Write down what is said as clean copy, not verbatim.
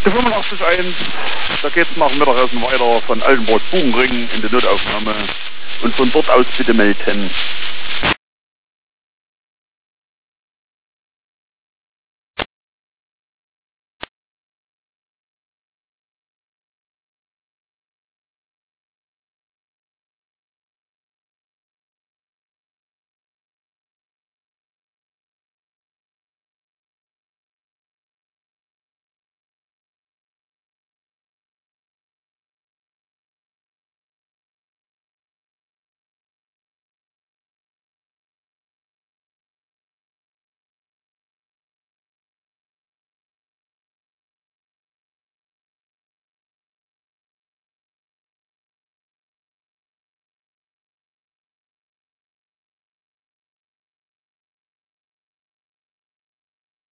Die 85.1, da geht's nach dem Mittagessen weiter von Altenburg-Buchenring in die Notaufnahme und von dort aus bitte melden.